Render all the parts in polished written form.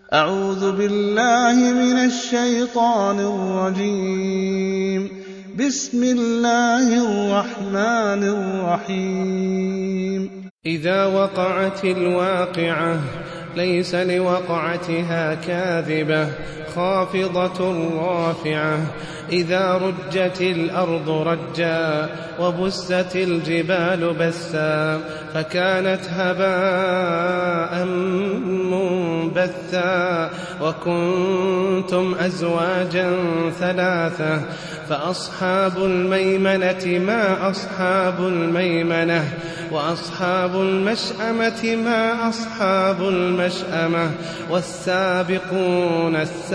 أعوذ بالله من الشيطان الرجيم. بسم الله الرحمن الرحيم. إذا وقعت الواقعة ليس لوقعتها كاذبة خافضة رافعة. إذا رجت الأرض رجا وبست الجبال بسا فكانت هباء منبثا وكنتم أزواجا ثلاثة فأصحاب الميمنة ما أصحاب الميمنة وأصحاب المشأمة ما أصحاب المشأمة والسابقون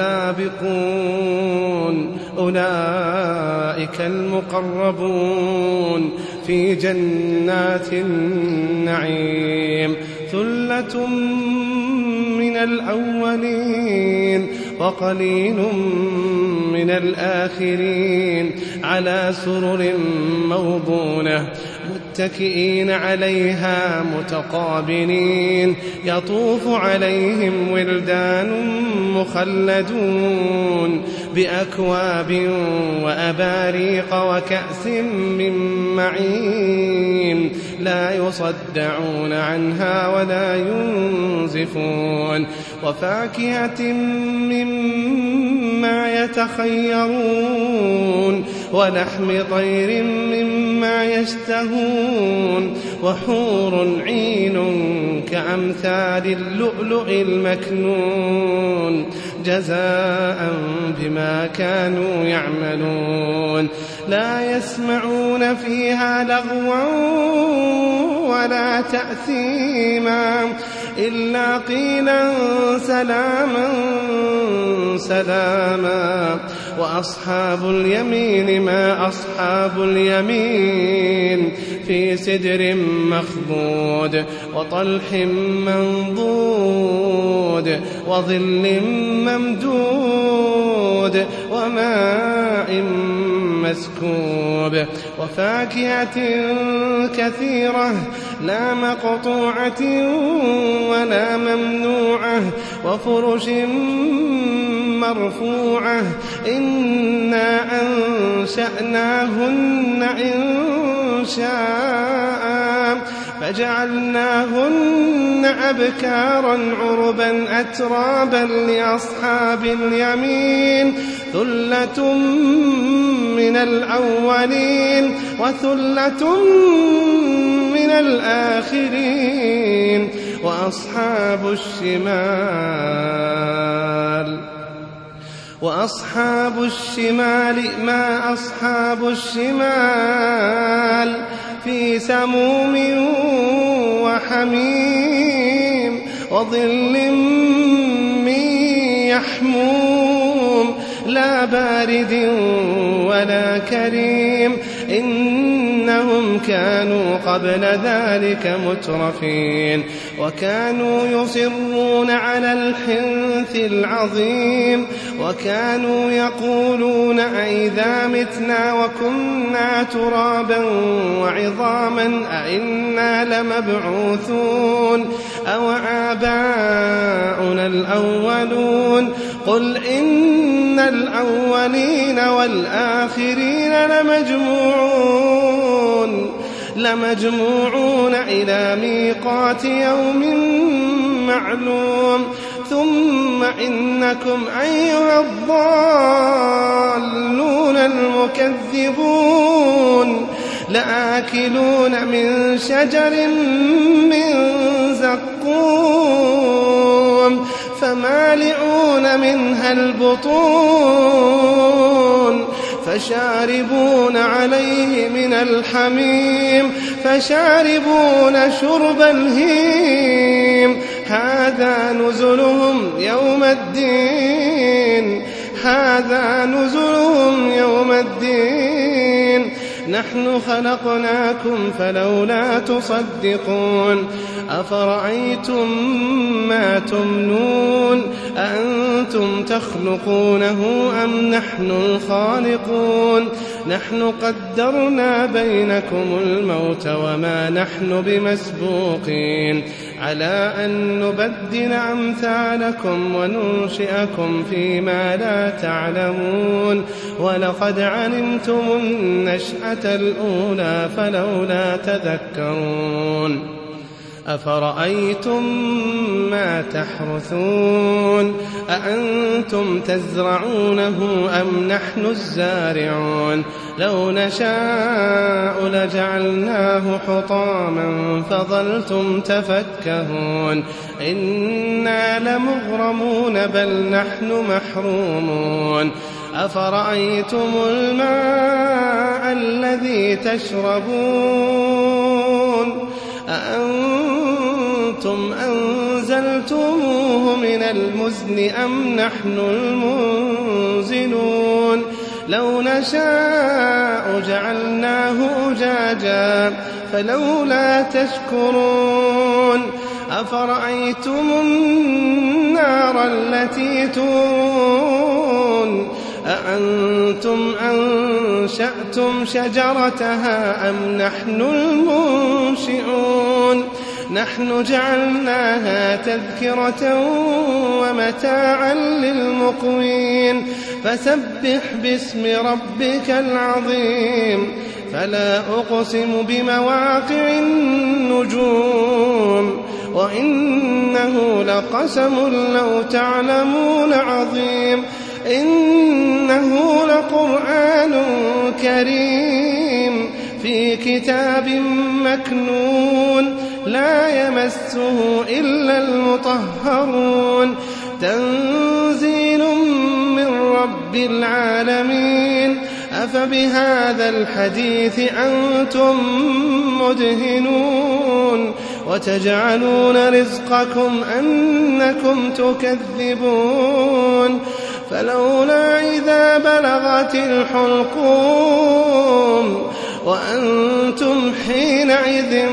السابقون أولئك المقربون في جنات النعيم. ثلة من الأولين وقليل من الآخرين على سرر موضونة متكئين عليها متقابلين يطوف عليهم ولدان مخلدون بأكواب وأباريق وكأس من معين لا يصدعون عنها ولا ينزفون وفاكهة مما يتخيرون ولحم طير مما يشتهون وحور عين كأمثال اللؤلؤ المكنون جزاء بما كانوا يعملون. لا يسمعون فيها لغوا ولا تأثيما إلا قيلا سلاما سلاما. وأصحاب اليمين ما أصحاب اليمين في سدر مخضود وطلح منضود وظل ممدود وماء مسكوب وفاكهة كثيرة لا مقطوعة ولا ممنوعة وفرش مرفوعة. إنا أنشأناهن إنشاء فجعلناهن أبكارا عربا أترابا لأصحاب اليمين. ثلة من الأولين وثلة من الآخرين. وأصحاب الشمال ما أصحاب الشمال في سموم وحميم وظل من يحموم لا بارد ولا كريم. إنهم كانوا قبل ذلك مترفين وكانوا يصرون على الحنث العظيم وكانوا يقولون أئذا متنا وكنا ترابا وعظاما أئنا لمبعوثون أو آباؤنا الأولون. قل إن الأولين والآخرين لمجموعون إلى ميقات يوم معلوم. ثم إنكم أيها الضالون المكذبون لآكلون من شجر من زقوم فمالئون منها البطون فشاربون عليه من الحميم فشاربون شرب الهيم. هذا نزلهم يوم الدين نحن خلقناكم فلولا تصدقون. أفرأيتم ما تمنون أأنتم تخلقونه أم نحن الخالقون نحن قدرنا بينكم الموت وما نحن بمسبوقين على أن نبدل أمثالكم وننشئكم فيما لا تعلمون ولقد علمتم النشأة الأولى فلولا تذكرون أفرأيتم ما تحرثون أأنتم تزرعونه أم نحن الزارعون لو نشاء لجعلناه حطاما فظلتم تفكهون إنا لمغرمون بل نحن محرومون أفرأيتم الماء الذي تشربون أأنتم أنزلتموه من المزن أم نحن المنزلون لو نشاء جعلناه أجاجا فلولا تشكرون أفرأيتم النار التي تورون أأنتم أنشأتم شجرتها أم نحن المنشئون نحن جعلناها تذكرة ومتاعا للمقوين فسبح باسم ربك العظيم فلا أقسم بمواقع النجوم وإنه لقسم لو تعلمون عظيم إنه لقرآن كريم في كتاب مكنون لا يمسه إلا المطهرون تنزيل من رب العالمين أفبهذا الحديث أنتم مدهنون وتجعلون رزقكم أنكم تكذبون فلولا إذا بلغت الحلقوم وأنتم حينئذ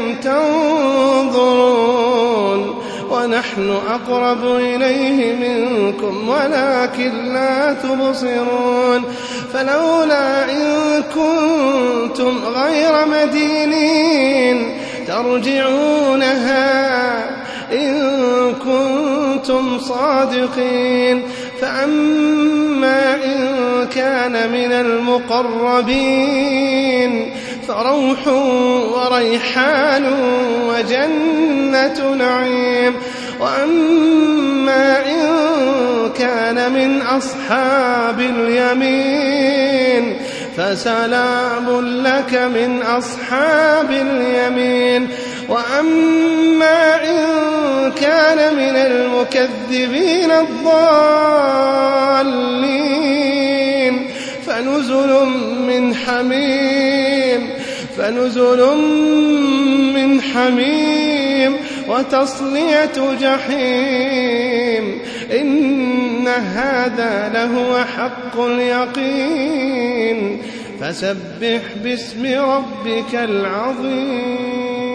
تنظرون ونحن أقرب إليه منكم ولكن لا تبصرون فلولا إن كنتم غير مدينين ترجعونها إن كنتم صادقين فأما إن كان من المقربين فروح وريحان وجنة نعيم وأما إن كان من أصحاب اليمين فسلام لك من أصحاب اليمين وأما إن كان من المكذبين الضالين فنزل من حميم وتصلية جحيم إن هذا لهو حق اليقين فسبح باسم ربك العظيم